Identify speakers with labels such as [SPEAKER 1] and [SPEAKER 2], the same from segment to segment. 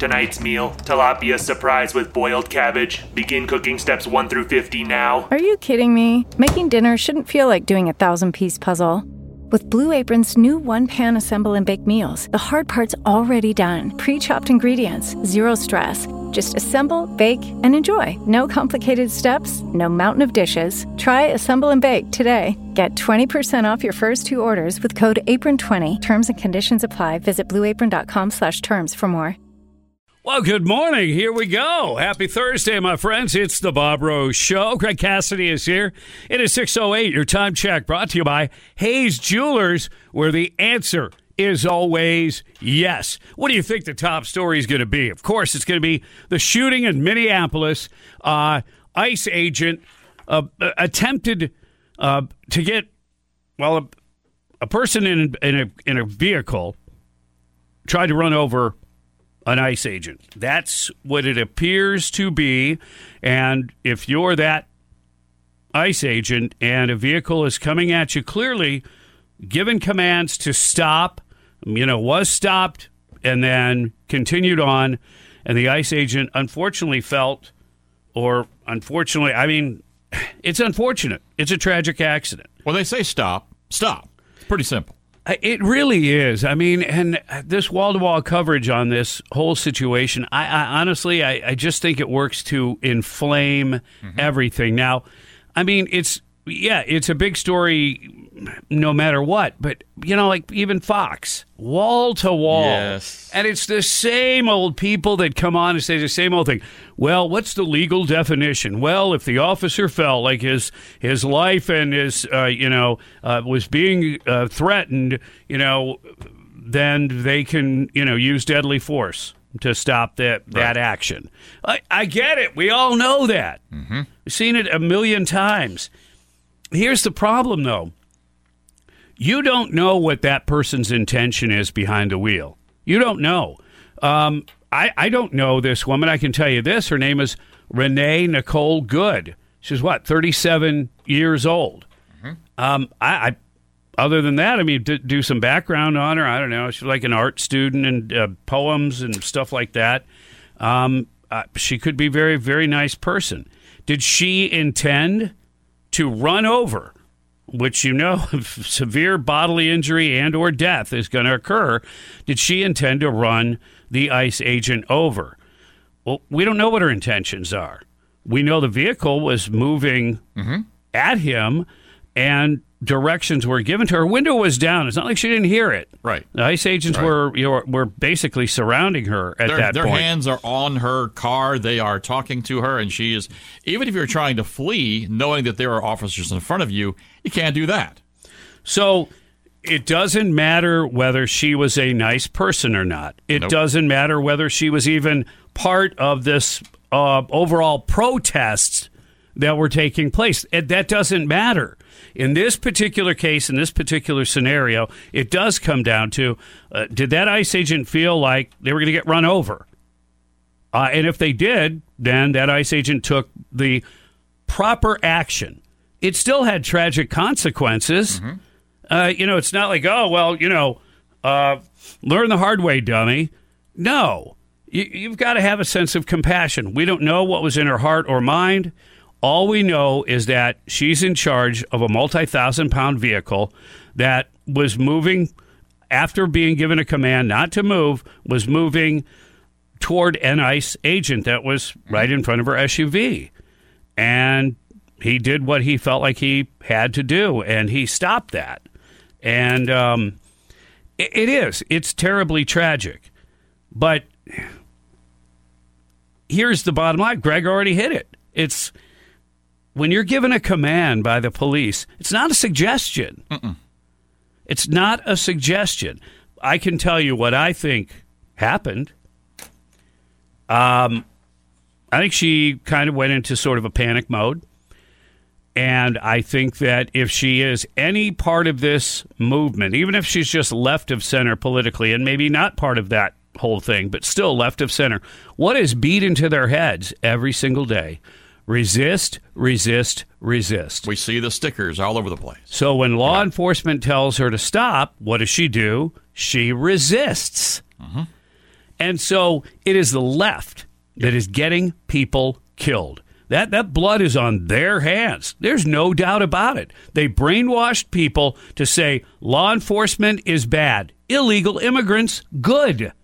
[SPEAKER 1] Tonight's meal, tilapia surprise with boiled cabbage. Begin cooking steps 1 through 50 now.
[SPEAKER 2] Are you kidding me? Making dinner shouldn't feel like doing a 1,000-piece puzzle. With Blue Apron's new one-pan assemble and bake meals, the hard part's already done. Pre-chopped ingredients, zero stress. Just assemble, bake, and enjoy. No complicated steps, no mountain of dishes. Try Assemble and Bake today. Get 20% off your first 2 orders with code APRON20. Terms and conditions apply. Visit blueapron.com/terms for more.
[SPEAKER 3] Well, good morning. Here we go. Happy Thursday, my friends. It's the Bob Rose Show. Greg Cassidy is here. It is 6:08. Your time check brought to you by Hayes Jewelers, where the answer is always yes. What do you think the top story is going to be? Of course, it's going to be the shooting in Minneapolis. ICE agent attempted to get, well, a person in a vehicle tried to run over an ICE agent. That's what it appears to be. And if you're that ICE agent and a vehicle is coming at you, clearly given commands to stop, was stopped and then continued on, and the ICE agent unfortunately it's unfortunate. It's a tragic accident.
[SPEAKER 4] Well, they say stop. Stop. It's pretty simple.
[SPEAKER 3] It really is. And this wall-to-wall coverage on this whole situation, I honestly just think it works to inflame everything. Now, it's a big story no matter what, but, like even Fox, wall-to-wall.
[SPEAKER 4] Yes.
[SPEAKER 3] And it's the same old people that come on and say the same old thing. Well, what's the legal definition? Well, if the officer felt like his life and his, was being threatened, then they can, use deadly force to stop that action. I get it. We all know that. We've seen it a million times. Here's the problem, though. You don't know what that person's intention is behind the wheel. You don't know. I don't know this woman. I can tell you this. Her name is Renee Nicole Good. She's 37 years old. Other than that, do some background on her. I don't know. She's like an art student and poems and stuff like that. She could be a very, very nice person. Did she intend to run over, which if severe bodily injury and or death is going to occur, did she intend to run the ICE agent over? Well, we don't know what her intentions are. We know the vehicle was moving at him and directions were given to her. Her window was down. It's not like she didn't hear it.
[SPEAKER 4] Right.
[SPEAKER 3] The ICE agents were basically surrounding her at that point.
[SPEAKER 4] Their hands are on her car. They are talking to her, and she is, even if you're trying to flee, knowing that there are officers in front of you, you can't do that.
[SPEAKER 3] So it doesn't matter whether she was a nice person or not. It doesn't matter whether she was even part of this overall protests that were taking place. That doesn't matter. In this particular case, in this particular scenario, it does come down to, did that ICE agent feel like they were going to get run over? And if they did, then that ICE agent took the proper action. It still had tragic consequences. It's not like, learn the hard way, dummy. No. You've got to have a sense of compassion. We don't know what was in her heart or mind. All we know is that she's in charge of a multi-thousand-pound vehicle that was moving, after being given a command not to move, was moving toward an ICE agent that was right in front of her SUV. And he did what he felt like he had to do, and he stopped that. And it's terribly tragic. But here's the bottom line. Greg already hit it. It's when you're given a command by the police, it's not a suggestion. It's not a suggestion. I can tell you what I think happened. I think she kind of went into sort of a panic mode. And I think that if she is any part of this movement, even if she's just left of center politically and maybe not part of that whole thing, but still left of center, what is beat into their heads every single day? Resist, resist, resist.
[SPEAKER 4] We see the stickers all over the place.
[SPEAKER 3] So when law enforcement tells her to stop, what does she do? She resists. And so it is the left that is getting people killed. That blood is on their hands. There's no doubt about it. They brainwashed people to say law enforcement is bad. Illegal immigrants, good.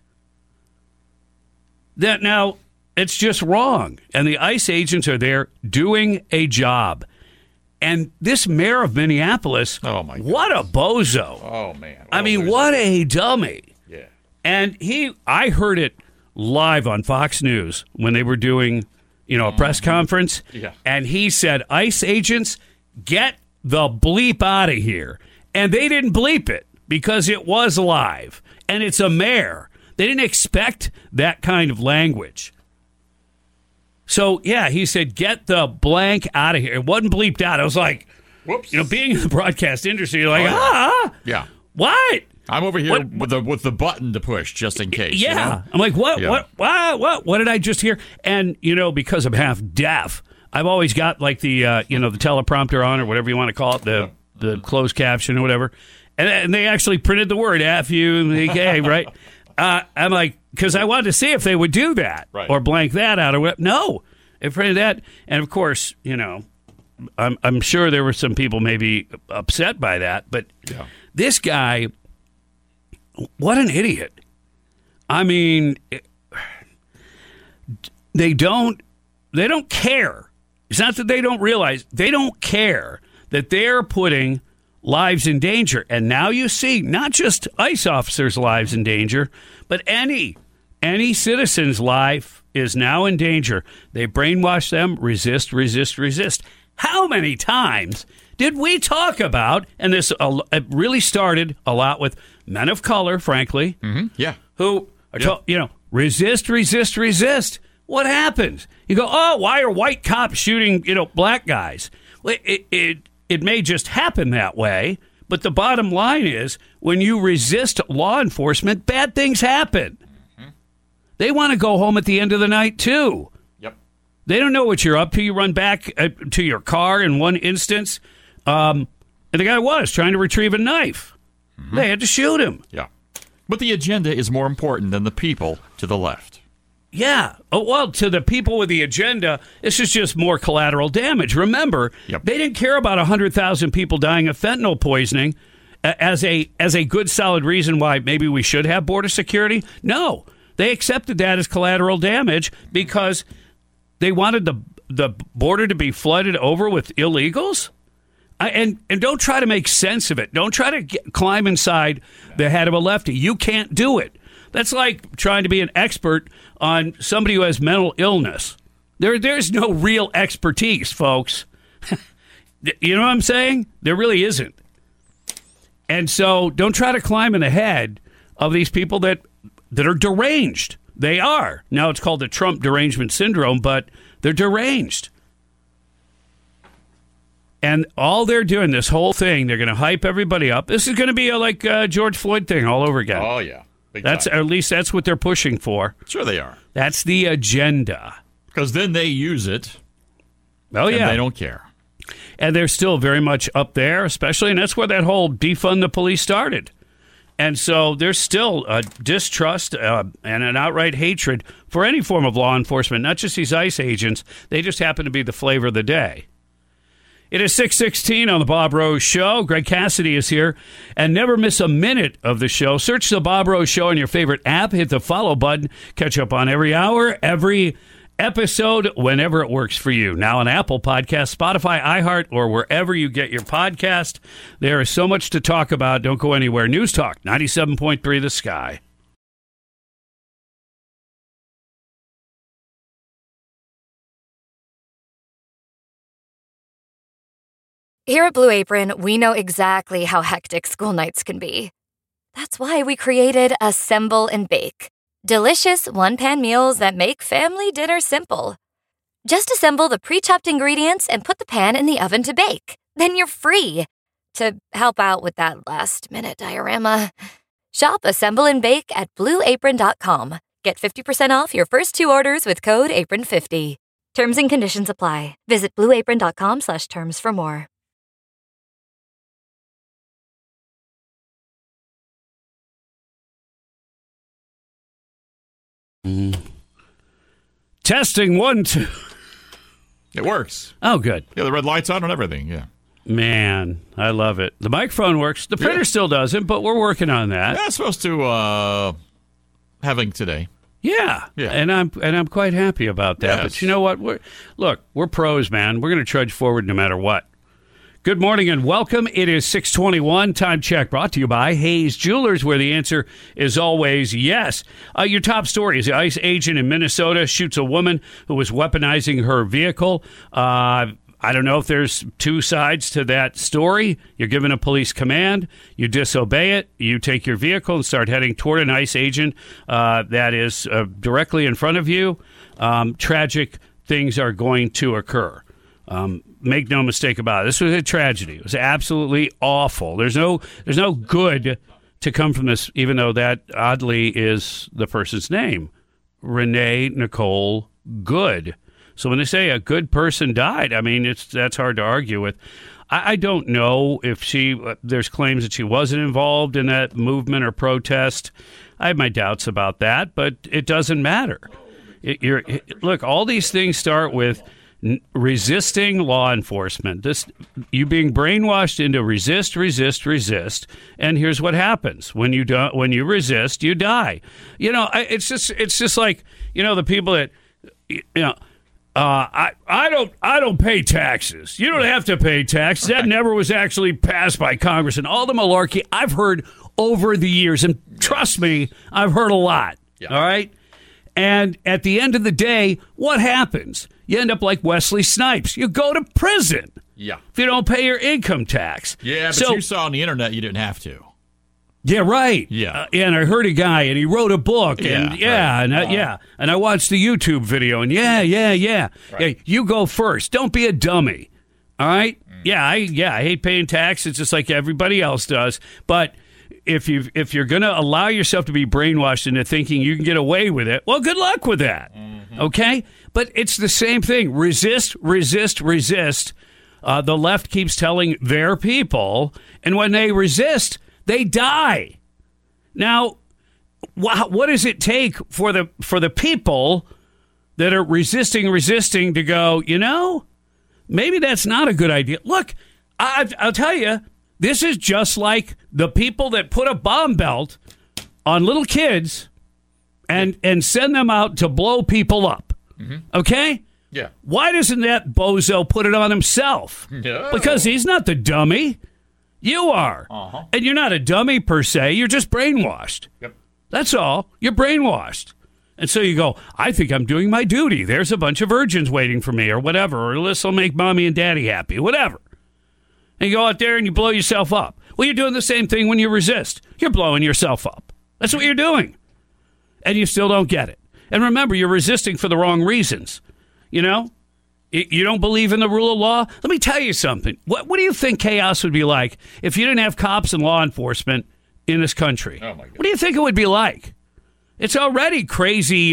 [SPEAKER 3] That now, it's just wrong. And the ICE agents are there doing a job. And this mayor of Minneapolis,
[SPEAKER 4] oh my God,
[SPEAKER 3] what a bozo.
[SPEAKER 4] Oh, man.
[SPEAKER 3] I mean, what a dummy.
[SPEAKER 4] Yeah.
[SPEAKER 3] And I heard it live on Fox News when they were doing, a press conference.
[SPEAKER 4] Yeah.
[SPEAKER 3] And he said, ICE agents, get the bleep out of here. And they didn't bleep it because it was live. And it's a mayor. They didn't expect that kind of language. So, yeah, he said, get the blank out of here. It wasn't bleeped out. I was like,
[SPEAKER 4] whoops.
[SPEAKER 3] Being in the broadcast industry, you're like,
[SPEAKER 4] Yeah.
[SPEAKER 3] What?
[SPEAKER 4] I'm over here with the button to push just in case.
[SPEAKER 3] Yeah.
[SPEAKER 4] You know?
[SPEAKER 3] I'm like, what?
[SPEAKER 4] Yeah.
[SPEAKER 3] What did I just hear? And, because I'm half deaf, I've always got like the teleprompter on or whatever you want to call it, the closed caption or whatever. And they actually printed the word F you, okay, right? I'm like, because I wanted to see if they would do that or blank that out or what. No, they printed that. And of course, I'm sure there were some people maybe upset by that. But this guy, what an idiot. I mean, they don't care. It's not that they don't realize. They don't care that they're putting lives in danger. And now you see not just ICE officers' lives in danger, but any citizen's life is now in danger. They brainwash them, resist, resist, resist. How many times did we talk about, and this it really started a lot with men of color, frankly, who are told, resist, resist, resist. What happens? You go, why are white cops shooting, black guys? Well, it may just happen that way, but the bottom line is when you resist law enforcement, bad things happen. Mm-hmm. They want to go home at the end of the night, too.
[SPEAKER 4] Yep.
[SPEAKER 3] They don't know what you're up to. You run back to your car in one instance, and the guy was trying to retrieve a knife. Mm-hmm. They had to shoot him.
[SPEAKER 4] Yeah. But the agenda is more important than the people to the left.
[SPEAKER 3] Yeah. Oh, well, to the people with the agenda, this is just more collateral damage. Remember, They didn't care about 100,000 people dying of fentanyl poisoning as a good, solid reason why maybe we should have border security. No, they accepted that as collateral damage because they wanted the border to be flooded over with illegals. And don't try to make sense of it. Don't try to climb inside the head of a lefty. You can't do it. That's like trying to be an expert on somebody who has mental illness. There's no real expertise, folks. You know what I'm saying? There really isn't. And so don't try to climb in the head of these people that are deranged. They are. Now it's called the Trump derangement syndrome, but they're deranged. And all they're doing, this whole thing, they're going to hype everybody up. This is going to be like George Floyd thing all over again.
[SPEAKER 4] Oh, yeah.
[SPEAKER 3] At least that's what they're pushing for.
[SPEAKER 4] Sure they are.
[SPEAKER 3] That's the agenda.
[SPEAKER 4] Because then they use it.
[SPEAKER 3] Oh, yeah.
[SPEAKER 4] And they don't care.
[SPEAKER 3] And they're still very much up there, especially, and that's where that whole defund the police started. And so there's still a distrust and an outright hatred for any form of law enforcement, not just these ICE agents. They just happen to be the flavor of the day. It is 6:16 on the Bob Rose Show. Greg Cassidy is here. And never miss a minute of the show. Search the Bob Rose Show on your favorite app. Hit the follow button. Catch up on every hour, every episode, whenever it works for you. Now on Apple Podcasts, Spotify, iHeart, or wherever you get your podcast. There is so much to talk about. Don't go anywhere. News Talk, 97.3 The Sky.
[SPEAKER 5] Here at Blue Apron, we know exactly how hectic school nights can be. That's why we created Assemble and Bake. Delicious one-pan meals that make family dinner simple. Just assemble the pre-chopped ingredients and put the pan in the oven to bake. Then you're free to help out with that last-minute diorama. Shop Assemble and Bake at BlueApron.com. Get 50% off your first 2 orders with code APRON50. Terms and conditions apply. Visit BlueApron.com/terms for more.
[SPEAKER 3] Testing 1, 2.
[SPEAKER 4] It works.
[SPEAKER 3] Oh, good.
[SPEAKER 4] Yeah, the red light's on and everything. Yeah.
[SPEAKER 3] Man, I love it. The microphone works. The printer still doesn't, but we're working on that.
[SPEAKER 4] Yeah, it's supposed to having today.
[SPEAKER 3] Yeah. And I'm quite happy about that.
[SPEAKER 4] Yes.
[SPEAKER 3] But you know what? We're pros, man. We're going to trudge forward no matter what. Good morning and welcome. It is 6:21. Time check brought to you by Hayes Jewelers, where the answer is always yes. Your top story is the ICE agent in Minnesota shoots a woman who was weaponizing her vehicle. I don't know if there's two sides to that story. You're given a police command, you disobey it, you take your vehicle and start heading toward an ICE agent that is directly in front of you. Tragic things are going to occur. Make no mistake about it. This was a tragedy. It was absolutely awful. There's no good to come from this, even though that oddly is the person's name, Renee Nicole Good. So when they say a good person died, I mean, that's hard to argue with. I don't know if there's claims that she wasn't involved in that movement or protest. I have my doubts about that, but it doesn't matter. Look, all these things start with resisting law enforcement. You being brainwashed into resist, and here's what happens when you resist, you die. You know, it's just like, you know, the people that, you know. I don't pay taxes. You don't have to pay taxes. That never was actually passed by Congress. And all the malarkey I've heard over the years, and trust me, I've heard a lot. Yeah. All right? And at the end of the day, what happens? You end up like Wesley Snipes. You go to prison.
[SPEAKER 4] Yeah.
[SPEAKER 3] If you don't pay your income tax.
[SPEAKER 4] Yeah, but you saw on the internet you didn't have to.
[SPEAKER 3] Yeah, right.
[SPEAKER 4] Yeah.
[SPEAKER 3] And I heard a guy, and he wrote a book, and and I watched the YouTube video, and yeah. Right. You go first. Don't be a dummy. All right? I hate paying taxes just like everybody else does, but if you're going to allow yourself to be brainwashed into thinking you can get away with it, well, good luck with that. Mm-hmm. Okay? But it's the same thing. Resist. The left keeps telling their people, and when they resist, they die. Now, what does it take for the people that are resisting to go, you know, maybe that's not a good idea? Look, I'll tell you, this is just like the people that put a bomb belt on little kids and send them out to blow people up. Mm-hmm. Okay?
[SPEAKER 4] Yeah.
[SPEAKER 3] Why doesn't that bozo put it on himself?
[SPEAKER 4] No.
[SPEAKER 3] Because he's not the dummy. You are. Uh-huh. And you're not a dummy per se. You're just brainwashed.
[SPEAKER 4] Yep. That's
[SPEAKER 3] all. You're brainwashed. And so you go, I think I'm doing my duty. There's a bunch of virgins waiting for me or whatever, or this will make mommy and daddy happy, whatever. And you go out there and you blow yourself up. Well, you're doing the same thing when you resist. You're blowing yourself up. That's what you're doing. And you still don't get it. And remember, you're resisting for the wrong reasons. You know? You don't believe in the rule of law? Let me tell you something. What do you think chaos would be like if you didn't have cops and law enforcement in this country?
[SPEAKER 4] Oh my God.
[SPEAKER 3] What do you think it would be like? It's already crazy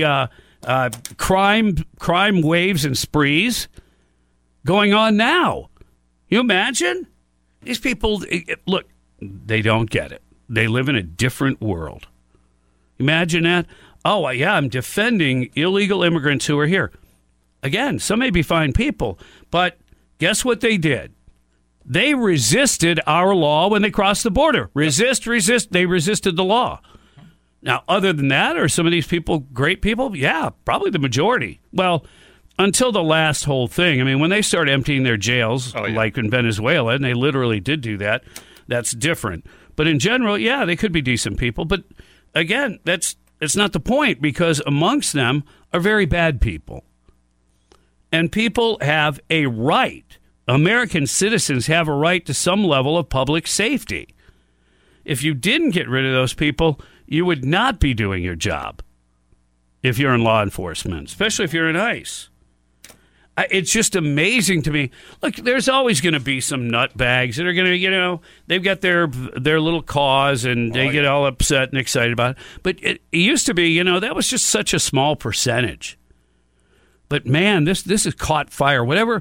[SPEAKER 3] crime waves and sprees going on now. You imagine? These people, look, they don't get it. They live in a different world. Imagine that. Oh, yeah, I'm defending illegal immigrants who are here. Again, some may be fine people, but guess what they did? They resisted our law when they crossed the border. Resist. They resisted the law. Now, other than that, are some of these people great people? Yeah, probably the majority. Well, until the last whole thing. I mean, when they start emptying their jails, like in Venezuela, and they literally did do that, that's different. But in general, yeah, they could be decent people. But again, that's not the point, because amongst them are very bad people. And people have a right. American citizens have a right to some level of public safety. If you didn't get rid of those people, you would not be doing your job if you're in law enforcement, especially if you're in ICE. It's just amazing to me. Look, there's always going to be some nutbags that are going to, you know, they've got their little cause and they get all upset and excited about it. But it used to be, you know, that was just such a small percentage. But man, this has caught fire. Whatever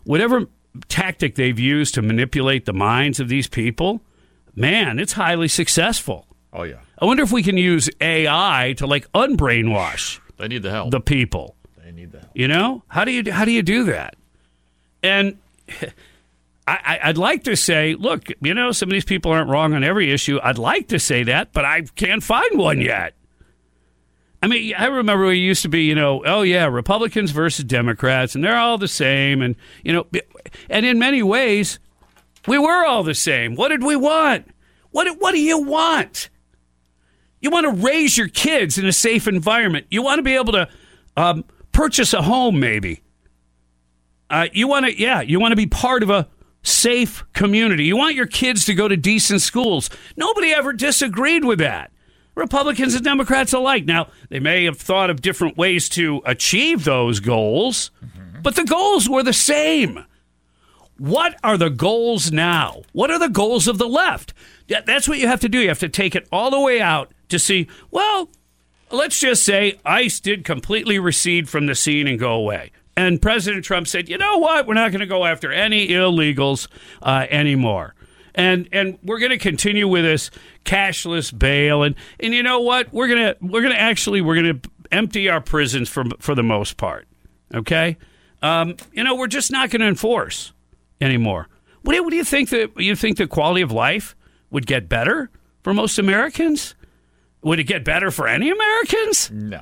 [SPEAKER 3] tactic they've used to manipulate the minds of these people, man, it's highly successful.
[SPEAKER 4] Oh yeah.
[SPEAKER 3] I wonder if we can use AI to like unbrainwash
[SPEAKER 4] They need the help.
[SPEAKER 3] the people.
[SPEAKER 4] They need the help.
[SPEAKER 3] You know, how do you do that? And I'd like to say, look, you know, some of these people aren't wrong on every issue. I'd like to say that, but I can't find one yet. I mean, I remember we used to be, you know, oh yeah, Republicans versus Democrats, and they're all the same, and you know, and in many ways, we were all the same. What did we want? What do you want? You want to raise your kids in a safe environment. You want to be able to purchase a home, maybe. You want to be part of a safe community. You want your kids to go to decent schools. Nobody ever disagreed with that. Republicans and Democrats alike. Now, they may have thought of different ways to achieve those goals, but the goals were the same. What are the goals now? What are the goals of the left? That's what you have to do. You have to take it all the way out to see, well, let's just say ICE did completely recede from the scene and go away. And President Trump said, you know what? We're not going to go after any illegals anymore. And we're going to continue with this cashless bail. And you know what? We're going to empty our prisons for the most part. Okay? You know, we're just not going to enforce anymore. What do you think the quality of life would get better for most Americans? Would it get better for any Americans?
[SPEAKER 4] No.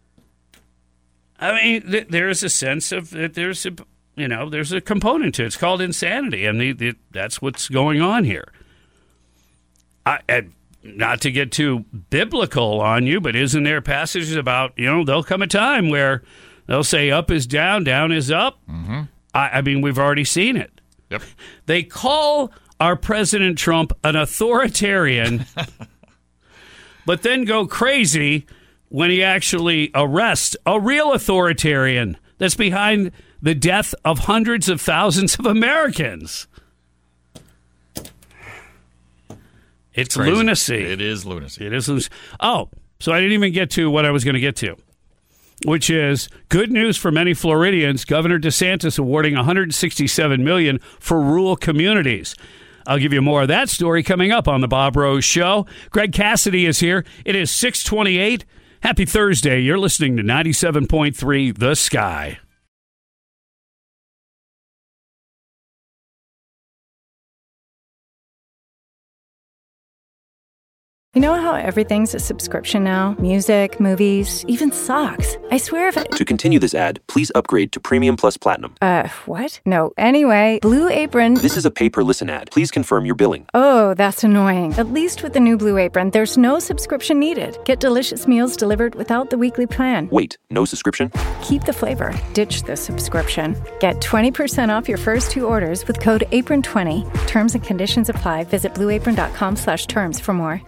[SPEAKER 3] I mean, there's a sense of that there's a component to it. It's called insanity, and that's what's going on here. Not to get too biblical on you, but isn't there passages about, you know, there'll come a time where they'll say up is down, down is up? Mm-hmm. I mean, we've already seen it.
[SPEAKER 4] Yep.
[SPEAKER 3] They call our President Trump an authoritarian, but then go crazy when he actually arrests a real authoritarian that's behind the death of hundreds of thousands of Americans. It's
[SPEAKER 4] crazy.
[SPEAKER 3] Lunacy.
[SPEAKER 4] It is lunacy.
[SPEAKER 3] It is lunacy. Oh, so I didn't even get to what I was going to get to, which is good news for many Floridians. Governor DeSantis awarding $167 million for rural communities. I'll give you more of that story coming up on the Bob Rose Show. Greg Cassidy is here. It is 6:28. Happy Thursday. You're listening to 97.3 The Sky.
[SPEAKER 2] You know how everything's a subscription now? Music, movies, even socks. I swear if
[SPEAKER 6] To continue this ad, please upgrade to Premium Plus Platinum.
[SPEAKER 2] What? No. Anyway, Blue Apron...
[SPEAKER 6] This is a pay-per-listen ad. Please confirm your billing.
[SPEAKER 2] Oh, that's annoying. At least with the new Blue Apron, there's no subscription needed. Get delicious meals delivered without the weekly plan.
[SPEAKER 6] Wait, no subscription?
[SPEAKER 2] Keep the flavor. Ditch the subscription. Get 20% off your first two orders with code APRON20. Terms and conditions apply. Visit blueapron.com/terms for more.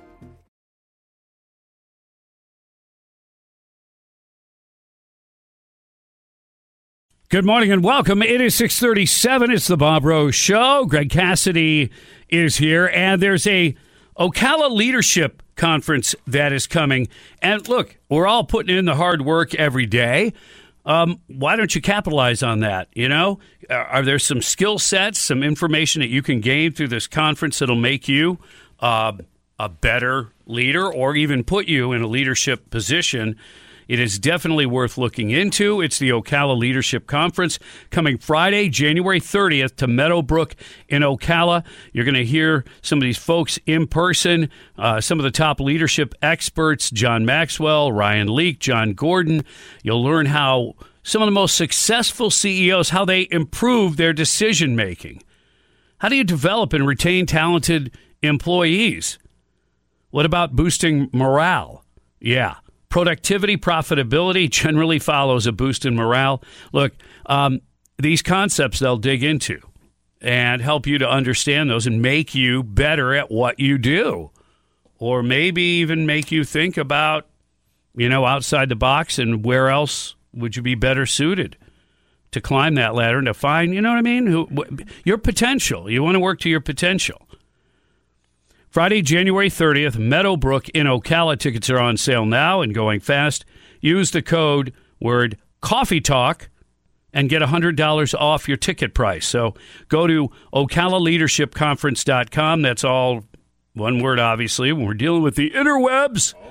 [SPEAKER 3] Good morning and welcome. It is 6:37. It's the Bob Rose Show. Greg Cassidy is here, and there's a Ocala Leadership Conference that is coming. And look, we're all putting in the hard work every day. Why don't you capitalize on that? You know, are there some skill sets, some information that you can gain through this conference that'll make you a better leader or even put you in a leadership position? It is definitely worth looking into. It's the Ocala Leadership Conference coming Friday, January 30th to Meadowbrook in Ocala. You're going to hear some of these folks in person, some of the top leadership experts, John Maxwell, Ryan Leake, John Gordon. You'll learn how some of the most successful CEOs, how they improve their decision-making. How do you develop and retain talented employees? What about boosting morale? Yeah. Productivity, profitability generally follows a boost in morale. Look, these concepts they'll dig into and help you to understand those and make you better at what you do. Or maybe even make you think about, you know, outside the box and where else would you be better suited to climb that ladder and to find, you know what I mean, your potential. You want to work to your potential. Friday, January 30th, Meadowbrook in Ocala. Tickets are on sale now and going fast. Use the code word Coffee Talk and get $100 off your ticket price. So go to OcalaLeadershipConference.com. That's all one word, obviously, when we're dealing with the interwebs.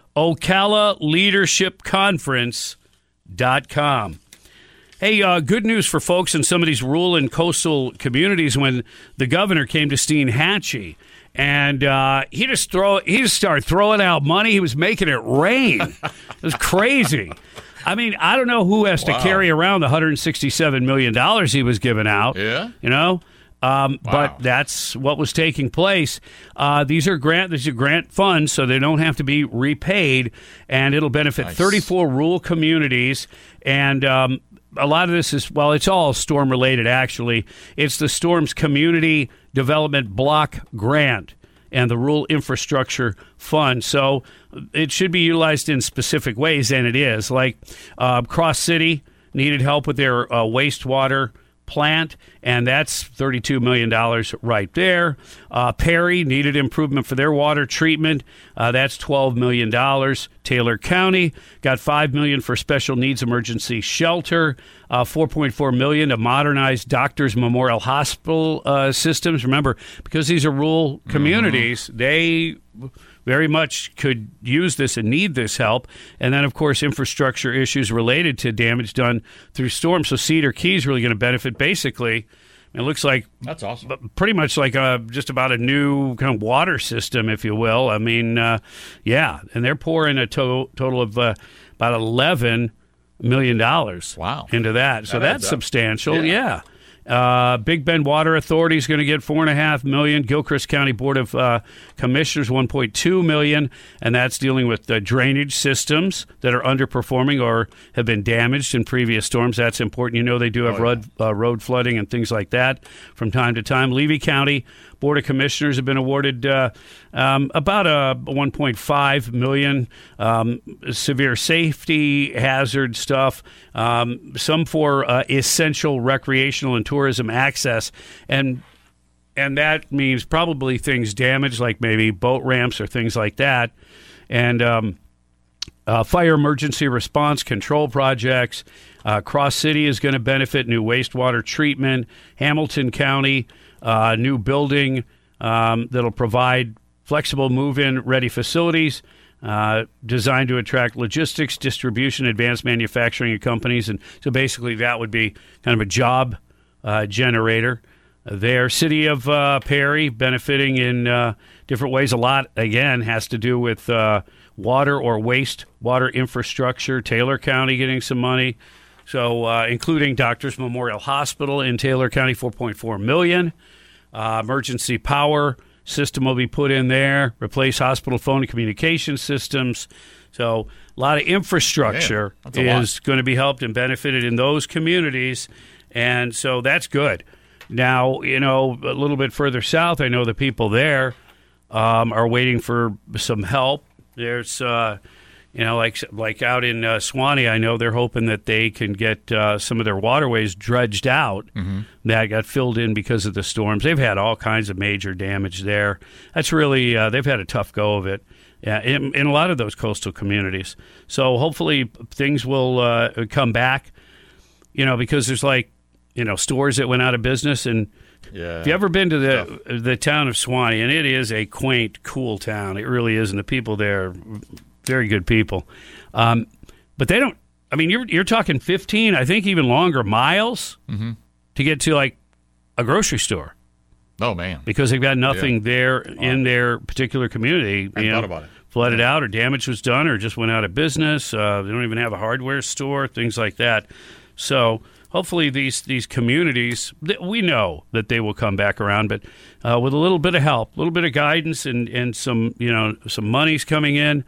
[SPEAKER 3] OcalaLeadershipConference.com. Hey, good news for folks in some of these rural and coastal communities when the governor came to Steinhatchee. And he just started throwing out money. He was making it rain. It was crazy. I mean, I don't know who has to carry around the $167 million he was giving out.
[SPEAKER 4] Yeah.
[SPEAKER 3] You know? But that's what was taking place. These are grant funds, so they don't have to be repaid, and it'll benefit 34 rural communities. And a lot of this is, well, it's all storm-related, actually. It's the Storm's Community Development Block Grant and the Rural Infrastructure Fund. So it should be utilized in specific ways, and it is. Like Cross City needed help with their wastewater plant, and that's $32 million right there. Perry needed improvement for their water treatment. That's $12 million. Taylor County got $5 million for special needs emergency shelter, $4.4 million to modernize Doctors Memorial Hospital systems. Remember, because these are rural communities, they very much could use this and need this help. And then, of course, infrastructure issues related to damage done through storms. So Cedar Key is really going to benefit. Basically, it looks like
[SPEAKER 4] that's awesome.
[SPEAKER 3] Pretty much like just about a new kind of water system, if you will. I mean, yeah, and they're pouring a total of about $11 million into that. So that's substantial. Yeah. Big Bend Water Authority is going to get $4.5 million. Gilchrist County Board of Commissioners $1.2 million, and that's dealing with the drainage systems that are underperforming or have been damaged in previous storms. That's important. You know they do have road flooding and things like that from time to time. Levy County Board of Commissioners have been awarded about a $1.5 million severe safety hazard stuff, some for essential recreational and tourism access, and that means probably things damaged like maybe boat ramps or things like that, and fire emergency response control projects. Cross City is going to benefit new wastewater treatment. Hamilton County, new building that'll provide flexible move-in ready facilities designed to attract logistics, distribution, advanced manufacturing companies. And so basically that would be kind of a job generator there. City of Perry benefiting in different ways. A lot, again, has to do with water or wastewater infrastructure. Taylor County getting some money. So including Doctors Memorial Hospital in Taylor County, $4.4 million. Emergency power system will be put in there. Replace hospital phone and communication systems. So a lot of infrastructure is going to be helped and benefited in those communities. And so that's good. Now, you know, a little bit further south, I know the people there are waiting for some help. There's you know, like out in Suwannee, I know they're hoping that they can get some of their waterways dredged out that got filled in because of the storms. They've had all kinds of major damage there. That's really, they've had a tough go of it in a lot of those coastal communities. So hopefully things will come back, you know, because there's like, you know, stores that went out of business. And if you ever been to the town of Suwannee, and it is a quaint, cool town. It really is. And the people there, very good people. But they don't, I mean, you're talking 15, I think even longer miles to get to like a grocery store.
[SPEAKER 4] Oh, man.
[SPEAKER 3] Because they've got nothing there in their particular community.
[SPEAKER 4] I thought about it.
[SPEAKER 3] Flooded out or damage was done or just went out of business. They don't even have a hardware store, things like that. So hopefully these communities, we know that they will come back around, but with a little bit of help, a little bit of guidance and some, you know, some money's coming in,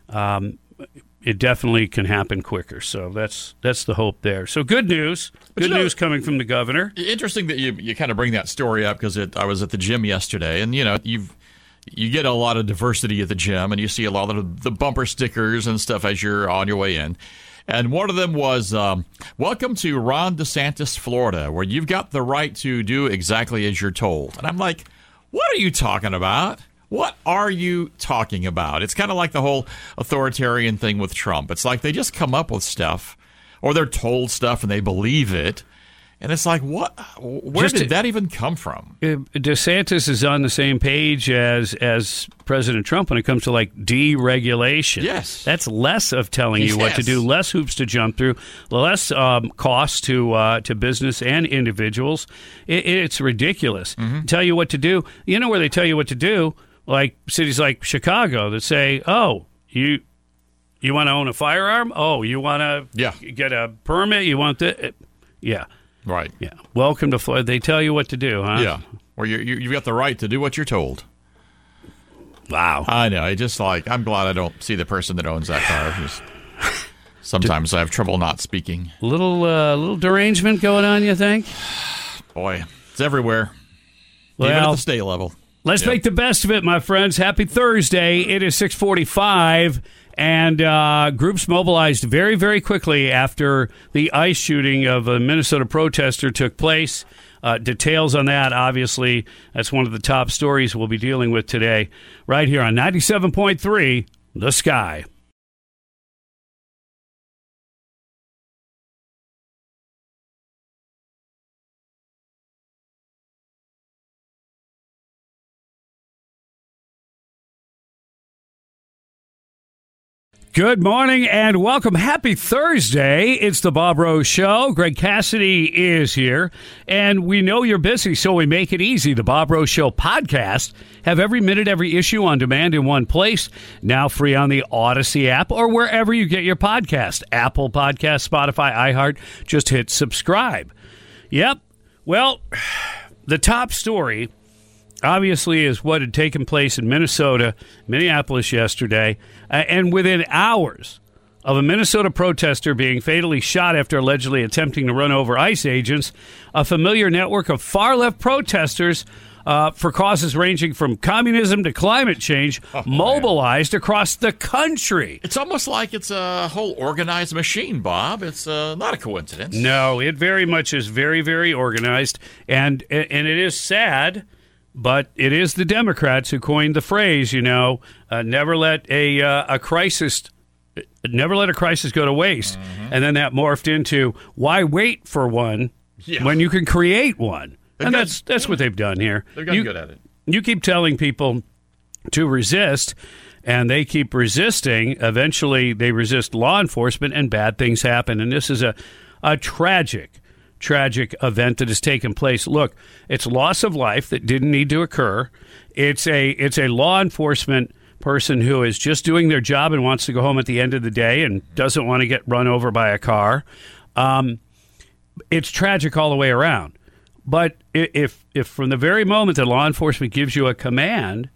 [SPEAKER 3] it definitely can happen quicker. So that's the hope there. So good news. Good news coming from the governor.
[SPEAKER 4] Interesting that you kind of bring that story up because I was at the gym yesterday, and, you know, you get a lot of diversity at the gym, and you see a lot of the bumper stickers and stuff as you're on your way in. And one of them was, welcome to Ron DeSantis, Florida, where you've got the right to do exactly as you're told. And I'm like, what are you talking about? What are you talking about? It's kind of like the whole authoritarian thing with Trump. It's like they just come up with stuff, or they're told stuff and they believe it. And it's like, what? Where did that even come from?
[SPEAKER 3] DeSantis is on the same page as President Trump when it comes to like deregulation.
[SPEAKER 4] Yes,
[SPEAKER 3] that's less of telling you what to do, less hoops to jump through, less costs to business and individuals. It's ridiculous. Tell you what to do. You know where they tell you what to do? Like cities like Chicago that say, "Oh, you want to own a firearm? Oh, you want to get a permit? You want the yeah."
[SPEAKER 4] Right.
[SPEAKER 3] Yeah. Welcome to Florida. They tell you what to do, huh?
[SPEAKER 4] Yeah. Or you've got the right to do what you're told.
[SPEAKER 3] Wow.
[SPEAKER 4] I know. I'm glad I don't see the person that owns that car. Sometimes I have trouble not speaking.
[SPEAKER 3] Little derangement going on, you think?
[SPEAKER 4] Boy, it's everywhere.
[SPEAKER 3] Well,
[SPEAKER 4] even at the state level.
[SPEAKER 3] Let's make the best of it, my friends. Happy Thursday. It is 6:45. And groups mobilized very, very quickly after the ICE shooting of a Minnesota protester took place. Details on that, obviously, that's one of the top stories we'll be dealing with today, right here on 97.3 The Sky. Good morning and welcome. Happy Thursday. It's the Bob Rose Show. Greg Cassidy is here, and we know you're busy, so we make it easy. The Bob Rose Show podcast. Have every minute, every issue on demand in one place. Now free on the Odyssey app or wherever you get your podcast. Apple Podcasts, Spotify, iHeart. Just hit subscribe. Yep. Well, the top story obviously is what had taken place in Minneapolis yesterday, and within hours of a Minnesota protester being fatally shot after allegedly attempting to run over ICE agents, a familiar network of far-left protesters for causes ranging from communism to climate change mobilized across the country.
[SPEAKER 4] It's almost like it's a whole organized machine, Bob. It's not a coincidence.
[SPEAKER 3] No, it very much is very, very organized, and it is sad. But it is the Democrats who coined the phrase, never let a crisis go to waste. And then that morphed into, why wait for one when you can create one? And that's what they've done here.
[SPEAKER 4] They've gotten good at it.
[SPEAKER 3] You keep telling people to resist, and they keep resisting. Eventually, they resist law enforcement, and bad things happen. And this is a tragic event that has taken place. Look, it's loss of life that didn't need to occur. It's a law enforcement person who is just doing their job and wants to go home at the end of the day and doesn't want to get run over by a car. It's tragic all the way around. But if from the very moment that law enforcement gives you a command,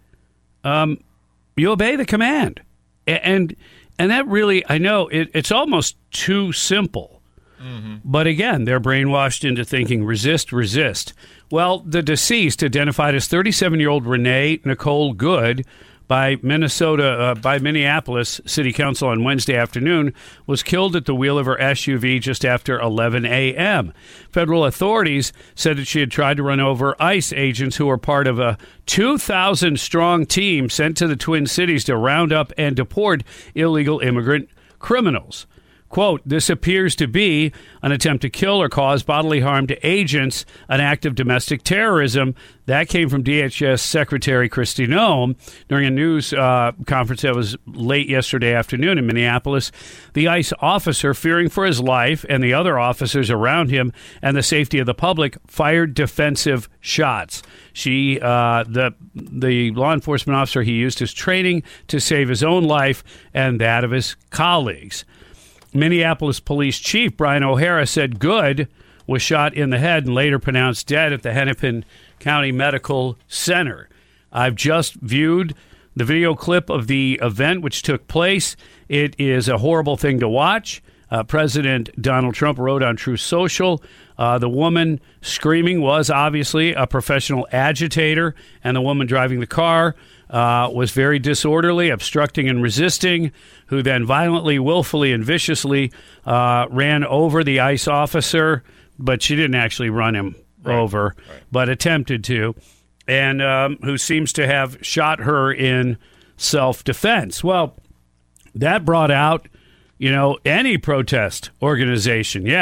[SPEAKER 3] you obey the command. And that really, I know, it's almost too simple. But again, they're brainwashed into thinking resist. Well, the deceased, identified as 37-year-old Renee Nicole Good by Minneapolis City Council on Wednesday afternoon, was killed at the wheel of her SUV just after 11 a.m. Federal authorities said that she had tried to run over ICE agents who were part of a 2,000-strong team sent to the Twin Cities to round up and deport illegal immigrant criminals. Quote, this appears to be an attempt to kill or cause bodily harm to agents, an act of domestic terrorism. That came from DHS Secretary Kristi Noem during a news conference that was late yesterday afternoon in Minneapolis. The ICE officer, fearing for his life and the other officers around him and the safety of the public, fired defensive shots. The law enforcement officer, he used his training to save his own life and that of his colleagues. Minneapolis Police Chief Brian O'Hara said Good was shot in the head and later pronounced dead at the Hennepin County Medical Center. I've just viewed the video clip of the event which took place. It is a horrible thing to watch. President Donald Trump wrote on Truth Social, the woman screaming was obviously a professional agitator, and the woman driving the car was very disorderly, obstructing and resisting, who then violently, willfully, and viciously ran over the ICE officer, but she didn't actually run him over, but attempted to, and who seems to have shot her in self-defense. Well, that brought out, any protest organization. Yeah,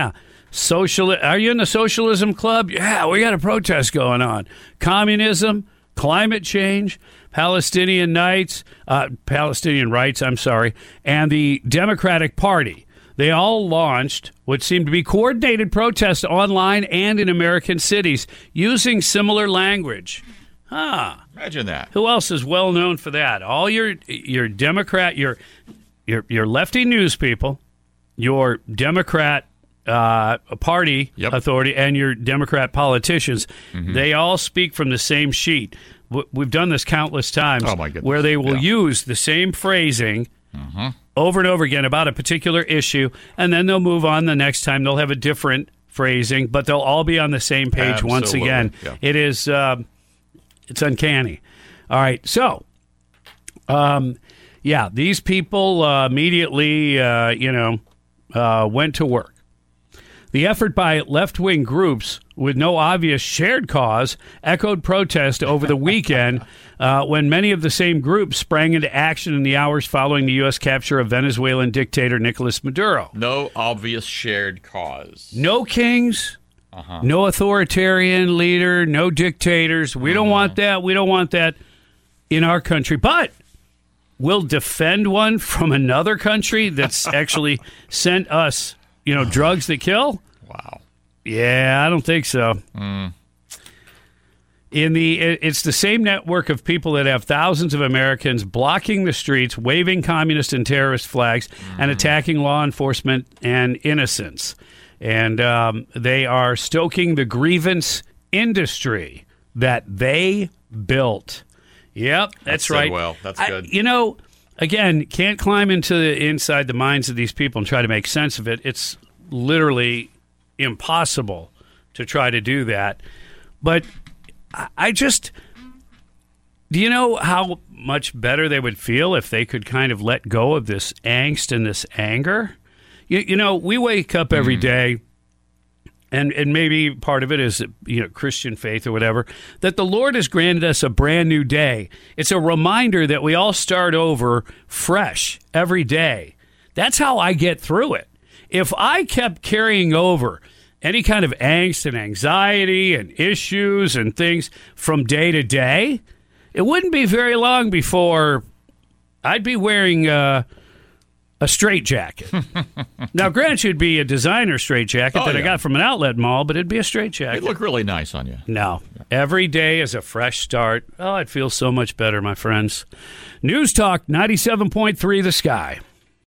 [SPEAKER 3] Are you in the socialism club? Yeah, we got a protest going on. Communism, climate change, Palestinian rights, and the Democratic Party. They all launched what seemed to be coordinated protests online and in American cities using similar language.
[SPEAKER 4] Imagine that.
[SPEAKER 3] Who else is well known for that? All your Democrat, your lefty news people, your Democrat party authority, and your Democrat politicians, they all speak from the same sheet. We've done this countless times.
[SPEAKER 4] Oh my goodness.
[SPEAKER 3] Where they will use the same phrasing over and over again about a particular issue, and then they'll move on the next time. They'll have a different phrasing, but they'll all be on the same page once again.
[SPEAKER 4] Yeah.
[SPEAKER 3] It is it's uncanny. All right, so these people immediately went to work. The effort by left-wing groups with no obvious shared cause echoed protest over the weekend when many of the same groups sprang into action in the hours following the U.S. capture of Venezuelan dictator Nicolas Maduro.
[SPEAKER 4] No obvious shared cause.
[SPEAKER 3] No kings, no authoritarian leader, no dictators. We don't want that. We don't want that in our country. But we'll defend one from another country that's actually sent us drugs that kill?
[SPEAKER 4] Wow.
[SPEAKER 3] Yeah, I don't think so. It's the same network of people that have thousands of Americans blocking the streets, waving communist and terrorist flags, and attacking law enforcement and innocents. And they are stoking the grievance industry that they built. Yep, that's right.
[SPEAKER 4] Well, that's good.
[SPEAKER 3] Again, can't climb inside the minds of these people and try to make sense of it. It's literally impossible to try to do that. But do you know how much better they would feel if they could kind of let go of this angst and this anger? We wake up every day, and maybe part of it is Christian faith or whatever, that the Lord has granted us a brand new day. It's a reminder that we all start over fresh every day. That's how I get through it. If I kept carrying over any kind of angst and anxiety and issues and things from day to day, it wouldn't be very long before I'd be wearing a straitjacket. Now, granted, it'd be a designer straitjacket I got from an outlet mall, but it'd be a straitjacket.
[SPEAKER 4] It'd look really nice on you.
[SPEAKER 3] No. Every day is a fresh start. Oh, it feels so much better, my friends. News Talk 97.3 The Sky.